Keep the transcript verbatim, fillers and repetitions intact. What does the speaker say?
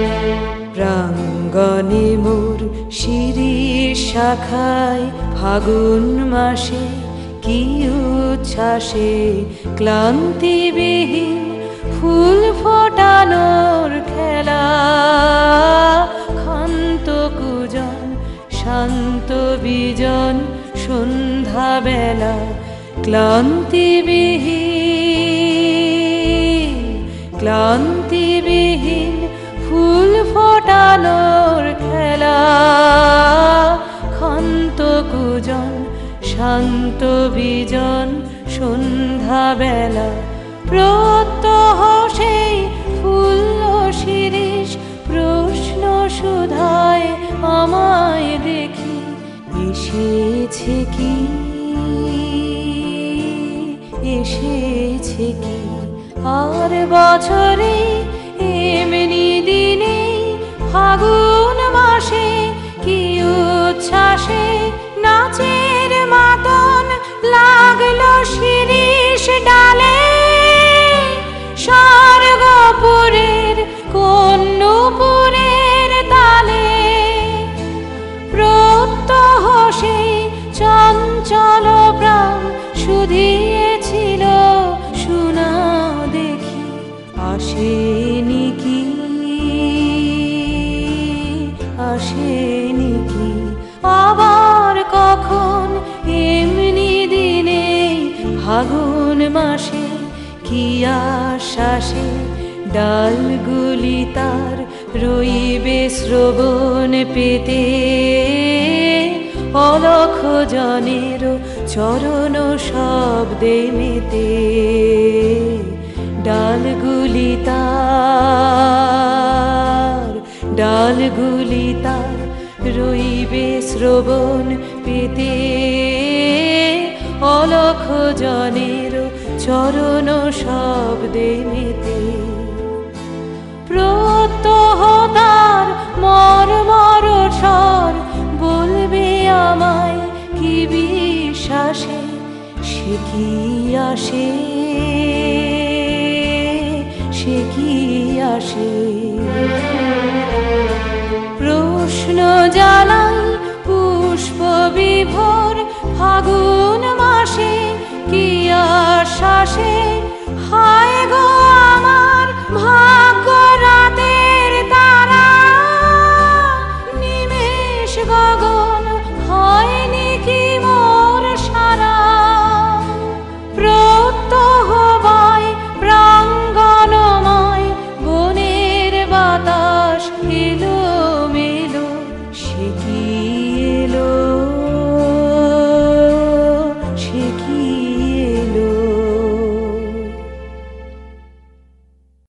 প্রাঙ্গণে মোর শিরিষ শাখায় ফাগুন মাসে কি উচ্ছ্বাসে ক্লান্তিবিহীন ফুল ফোটানোর খেলা। ক্ষান্ত কুজন শান্ত বিজন সন্ধ্যা বেলা ক্লান্তিবিহীন ক্লান্তিবিহীন ফুল ফোটানোর খেলা। ক্ষান্ত কুজন শান্ত বিজন সন্ধ্যা বেলা প্রত্যহ সেই ফুল শিরিষ প্রশ্ন সুধায় আমায় দেখি এসেছে কি এসেছে কি আর বছরে এমনি দিনে ফাগুন মাসে কি উচ্ছ্বাসে নাচের মাতন লাগলো শিরিষ ডালে। স্বর্গপুরের কোন নূপুরের তালে প্রত্যহ সেই চঞ্চল প্রাণ শুধিয়েছিল শোনা দেখি আসেনি কি আসেনি কি আবার কখন এমনি দিনে ফাগুন মাসে কি আশ্বাসে ডালগুলি তার রইবে শ্রবণ পেতে। অলখ জনের চরণ শব্দে মেতে ডালগুলি তার ডালগুলি তার রইবে শ্রবণ পেতে। অলখ জনের চরণ শব্দে মেতে প্রত্যহ তার মর্মর স্বর বলবে আমায় কি বিশ্বাসে সে কি আসে সে কি আসে। প্রশ্ন জানাই পুষ্প বিভোর ফাগুন মাসে কি আশ্বাসে হায় গো আমার ভাই।